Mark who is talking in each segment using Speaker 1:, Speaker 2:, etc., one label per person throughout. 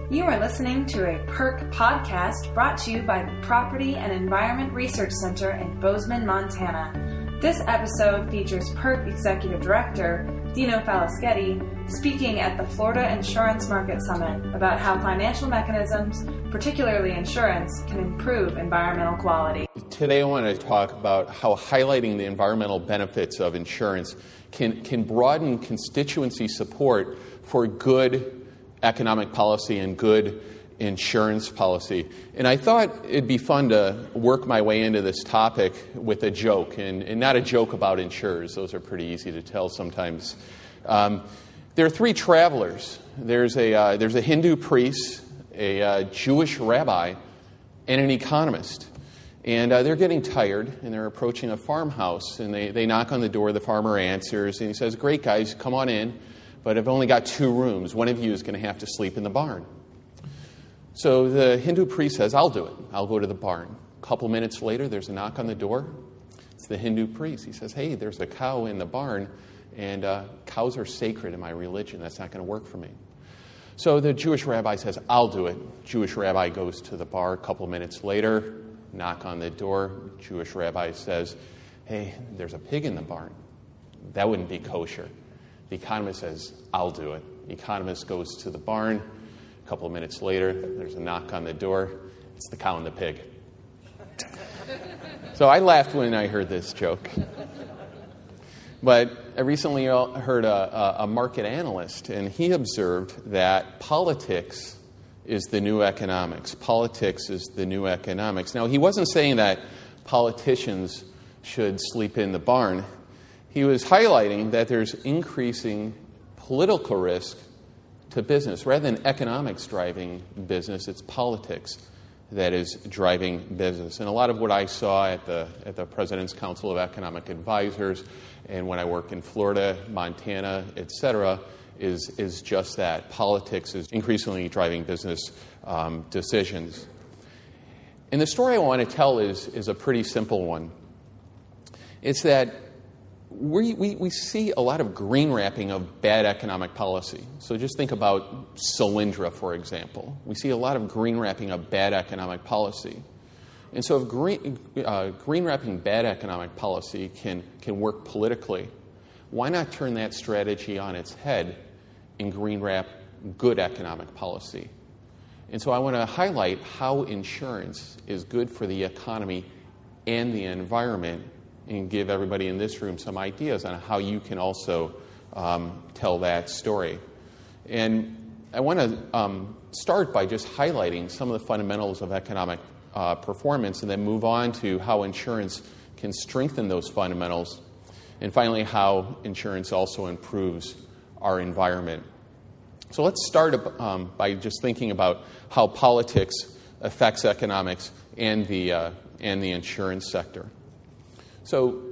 Speaker 1: You are listening to a PERC podcast brought to you by the Property and Environment Research Center in Bozeman, Montana. This episode features PERC Executive Director Dino Falaschetti speaking at the Florida Insurance Market Summit about how financial mechanisms, particularly insurance, can improve environmental quality.
Speaker 2: Today I want to talk about how highlighting the environmental benefits of insurance can broaden constituency support for good economic policy and good insurance policy. And I thought it'd be fun to work my way into this topic with a joke, and not a joke about insurers. Those are pretty easy to tell sometimes. There are three travelers. There's a Hindu priest, a Jewish rabbi, and an economist. And they're getting tired, and they're approaching a farmhouse, and they knock on the door. The farmer answers, and he says, "Great, guys, come on in. But I've only got 2 rooms. One of you is going to have to sleep in the barn." So the Hindu priest says, "I'll do it. I'll go to the barn." A couple minutes later, there's a knock on the door. It's the Hindu priest. He says, "Hey, there's a cow in the barn, and cows are sacred in my religion. That's not going to work for me." So the Jewish rabbi says, "I'll do it." Jewish rabbi goes to the bar. A couple minutes later, knock on the door. Jewish rabbi says, "Hey, there's a pig in the barn. That wouldn't be kosher." The economist says, "I'll do it." The economist goes to the barn. A couple of minutes later, there's a knock on the door. It's the cow and the pig. So I laughed when I heard this joke. But I recently heard a market analyst, and he observed that politics is the new economics. Politics is the new economics. Now, he wasn't saying that politicians should sleep in the barn. He was highlighting that there's increasing political risk to business. Rather than economics driving business, it's politics that is driving business. And a lot of what I saw at the President's Council of Economic Advisors and when I work in Florida, Montana, etc., is just that. Politics is increasingly driving business decisions. And the story I want to tell is a pretty simple one. It's that we see a lot of green wrapping of bad economic policy. So just think about Solyndra, for example. We see a lot of green wrapping of bad economic policy. And so if green wrapping bad economic policy can work politically, why not turn that strategy on its head and green wrap good economic policy? And so I want to highlight how insurance is good for the economy and the environment, and give everybody in this room some ideas on how you can also tell that story. And I want to start by just highlighting some of the fundamentals of economic performance, and then move on to how insurance can strengthen those fundamentals, and finally how insurance also improves our environment. So let's start by just thinking about how politics affects economics and the insurance sector. So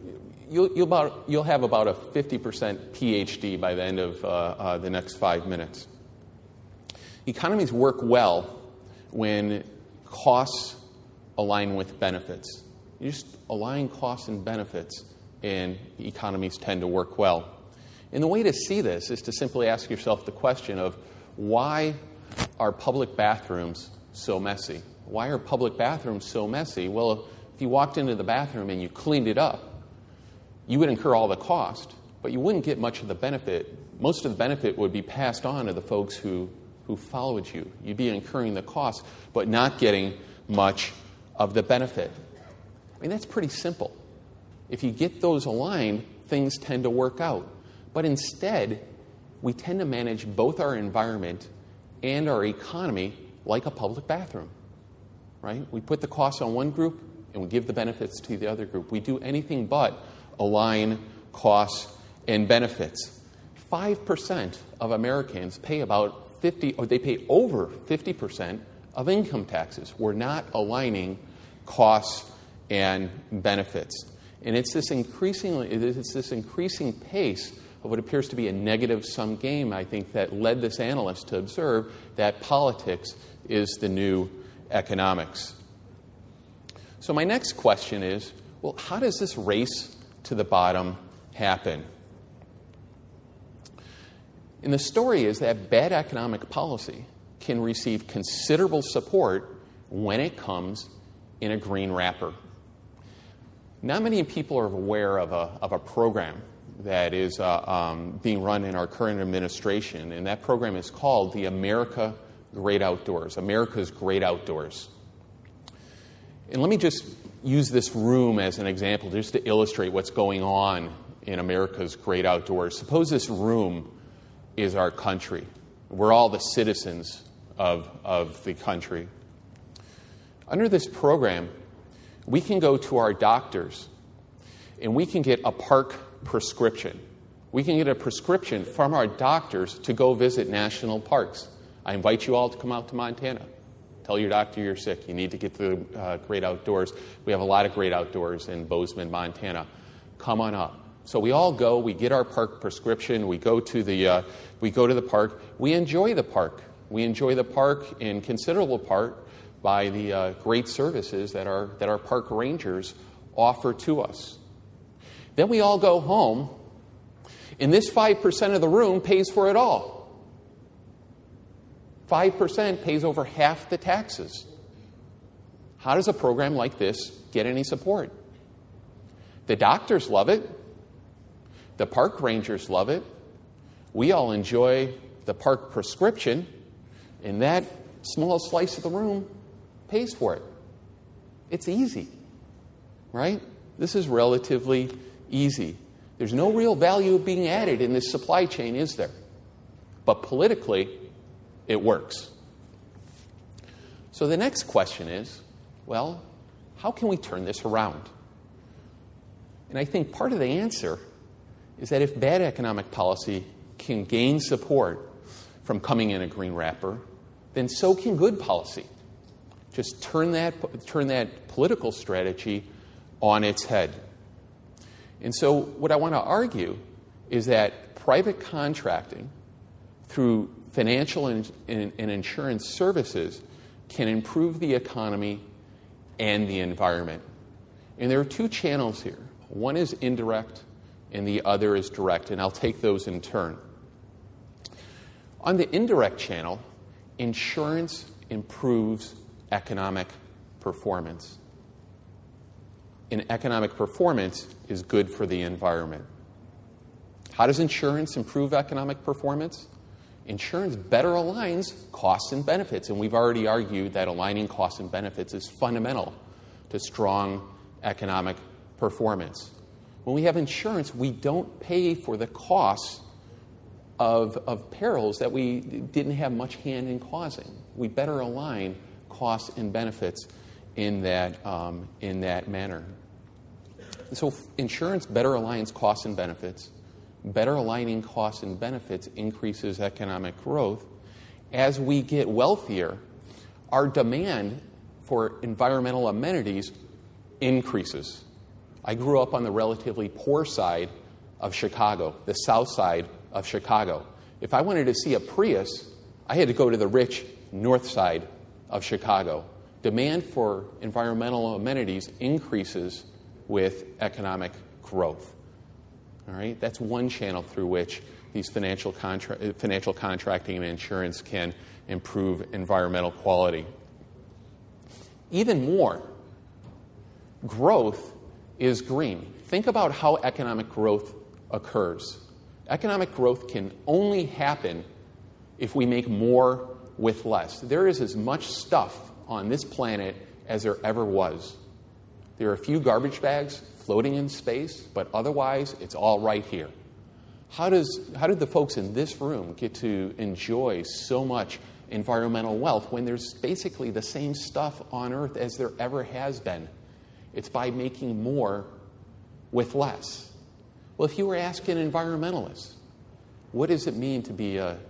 Speaker 2: you'll have about a 50% PhD by the end of the next 5 minutes. Economies work well when costs align with benefits. You just align costs and benefits, and economies tend to work well. And the way to see this is to simply ask yourself the question of, why are public bathrooms so messy? Why are public bathrooms so messy? Well, if you walked into the bathroom and you cleaned it up, you would incur all the cost, but you wouldn't get much of the benefit. Most of the benefit would be passed on to the folks who followed you. You'd be incurring the cost, but not getting much of the benefit. I mean, that's pretty simple. If you get those aligned, things tend to work out. But instead, we tend to manage both our environment and our economy like a public bathroom, right? We put the costs on one group, and we give the benefits to the other group. We do anything but align costs and benefits. 5% of Americans pay they pay over 50% of income taxes. We're not aligning costs and benefits. And it's this increasing pace of what appears to be a negative-sum game, I think, that led this analyst to observe that politics is the new economics. So my next question is, well, how does this race to the bottom happen? And the story is that bad economic policy can receive considerable support when it comes in a green wrapper. Not many people are aware of a program that is being run in our current administration, and that program is called the America Great Outdoors, America's Great Outdoors. And let me just use this room as an example just to illustrate what's going on in America's Great Outdoors. Suppose this room is our country. We're all the citizens of the country. Under this program, we can go to our doctors and we can get a park prescription. We can get a prescription from our doctors to go visit national parks. I invite you all to come out to Montana. Tell your doctor you're sick. You need to get to the great outdoors. We have a lot of great outdoors in Bozeman, Montana. Come on up. So we all go. We get our park prescription. We go to the park. We enjoy the park. We enjoy the park in considerable part by the great services that our park rangers offer to us. Then we all go home, and this 5% of the room pays for it all. 5% pays over half the taxes. How does a program like this get any support? The doctors love it. The park rangers love it. We all enjoy the park prescription, and that small slice of the room pays for it. It's easy, right? This is relatively easy. There's no real value being added in this supply chain, is there? But politically, it works. So the next question is, well, how can we turn this around? And I think part of the answer is that if bad economic policy can gain support from coming in a green wrapper, then so can good policy. Just turn that political strategy on its head. And so what I want to argue is that private contracting through financial and insurance services can improve the economy and the environment. And there are two channels here. One is indirect and the other is direct, and I'll take those in turn. On the indirect channel, insurance improves economic performance. And economic performance is good for the environment. How does insurance improve economic performance? Insurance better aligns costs and benefits, and we've already argued that aligning costs and benefits is fundamental to strong economic performance. When we have insurance, we don't pay for the costs of perils that we didn't have much hand in causing. We better align costs and benefits in that manner. And so insurance better aligns costs and benefits. Better aligning costs and benefits increases economic growth. As we get wealthier, our demand for environmental amenities increases. I grew up on the relatively poor side of Chicago, the south side of Chicago. If I wanted to see a Prius, I had to go to the rich north side of Chicago. Demand for environmental amenities increases with economic growth. All right, that's one channel through which these financial contracting and insurance can improve environmental quality. Even more, growth is green. Think about how economic growth occurs. Economic growth can only happen if we make more with less. There is as much stuff on this planet as there ever was. There are a few garbage bags floating in space, but otherwise it's all right here. How did the folks in this room get to enjoy so much environmental wealth when there's basically the same stuff on Earth as there ever has been? It's by making more with less. Well, if you were asking environmentalists, what does it mean to be a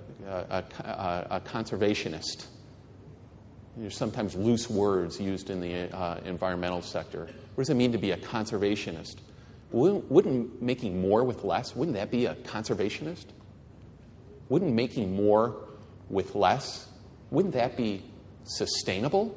Speaker 2: conservationist? There's sometimes loose words used in the environmental sector. What does it mean to be a conservationist? Wouldn't making more with less, wouldn't that be a conservationist? Wouldn't making more with less, wouldn't that be sustainable?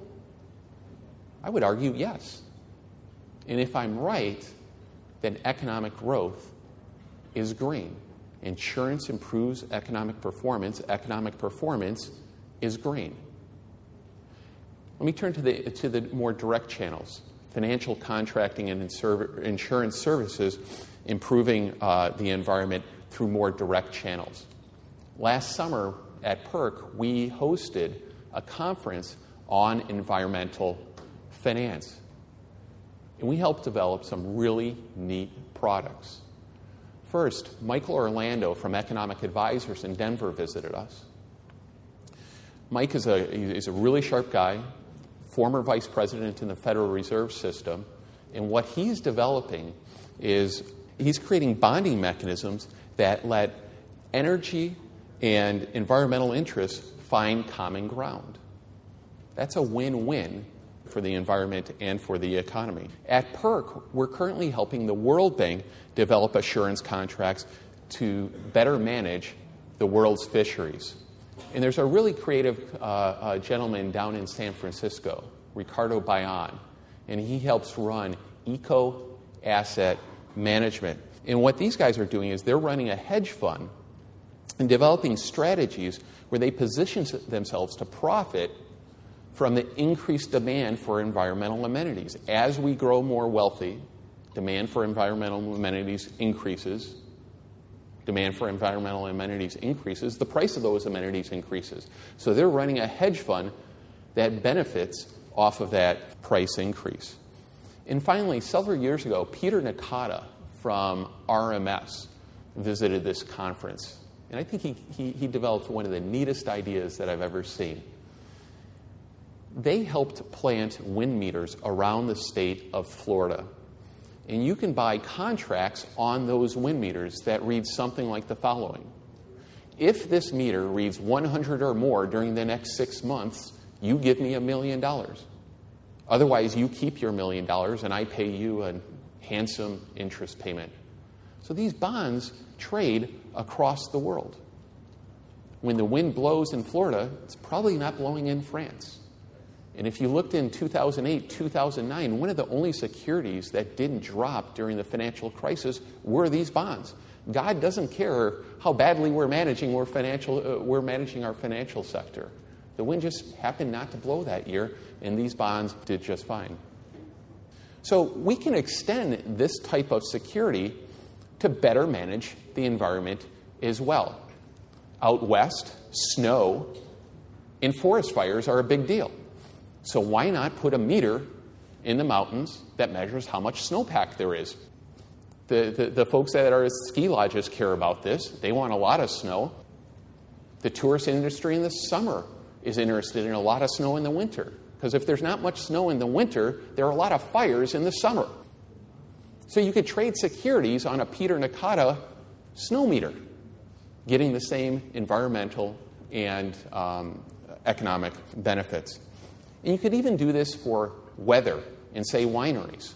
Speaker 2: I would argue yes. And if I'm right, then economic growth is green. Insurance improves economic performance. Economic performance is green. Let me turn to the more direct channels. Financial contracting and insurance services, improving the environment through more direct channels. Last summer at PERC, we hosted a conference on environmental finance. And we helped develop some really neat products. First, Michael Orlando from Economic Advisors in Denver visited us. Mike is a really sharp guy, former vice president in the Federal Reserve System, and what he's developing is he's creating bonding mechanisms that let energy and environmental interests find common ground. That's a win-win for the environment and for the economy. At PERC, we're currently helping the World Bank develop assurance contracts to better manage the world's fisheries. And there's a really creative gentleman down in San Francisco, Ricardo Bayan, and he helps run Eco Asset Management. And what these guys are doing is they're running a hedge fund and developing strategies where they position themselves to profit from the increased demand for environmental amenities. As we grow more wealthy, demand for environmental amenities increases. Demand for environmental amenities increases. The price of those amenities increases. So they're running a hedge fund that benefits off of that price increase. And finally, several years ago, Peter Nakata from RMS visited this conference. And I think he developed one of the neatest ideas that I've ever seen. They helped plant wind meters around the state of Florida. And you can buy contracts on those wind meters that read something like the following. If this meter reads 100 or more during the next 6 months, you give me $1 million. Otherwise, you keep your $1 million and I pay you a handsome interest payment. So these bonds trade across the world. When the wind blows in Florida, it's probably not blowing in France. And if you looked in 2008, 2009, one of the only securities that didn't drop during the financial crisis were these bonds. God doesn't care how badly we're managing our financial sector. The wind just happened not to blow that year, and these bonds did just fine. So we can extend this type of security to better manage the environment as well. Out west, snow and forest fires are a big deal. So why not put a meter in the mountains that measures how much snowpack there is? The folks that are at ski lodges care about this. They want a lot of snow. The tourist industry in the summer is interested in a lot of snow in the winter. Because if there's not much snow in the winter, there are a lot of fires in the summer. So you could trade securities on a Peter Nakata snow meter, getting the same environmental and economic benefits. And you could even do this for weather in, say, wineries.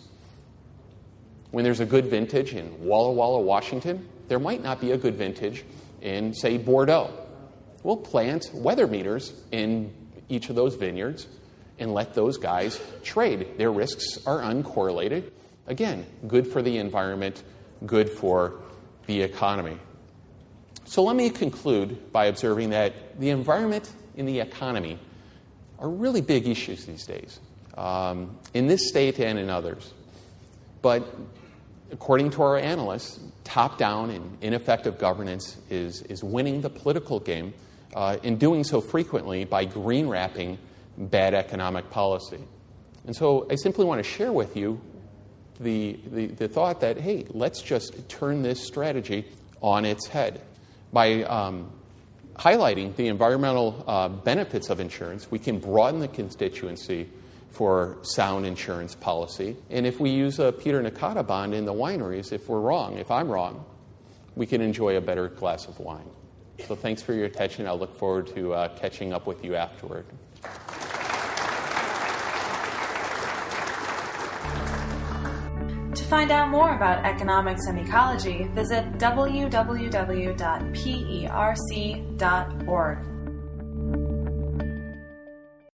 Speaker 2: When there's a good vintage in Walla Walla, Washington, there might not be a good vintage in, say, Bordeaux. We'll plant weather meters in each of those vineyards and let those guys trade. Their risks are uncorrelated. Again, good for the environment, good for the economy. So let me conclude by observing that the environment and the economy are really big issues these days, in this state and in others. But according to our analysts, top-down and ineffective governance is winning the political game, in doing so frequently by green-wrapping bad economic policy. And so I simply want to share with you the thought that, hey, let's just turn this strategy on its head. By highlighting the environmental benefits of insurance, we can broaden the constituency for sound insurance policy. And if we use a Peter Nakata bond in the wineries, if I'm wrong, we can enjoy a better glass of wine. So thanks for your attention. I look forward to catching up with you afterward.
Speaker 1: To find out more about economics and ecology, visit www.perc.org.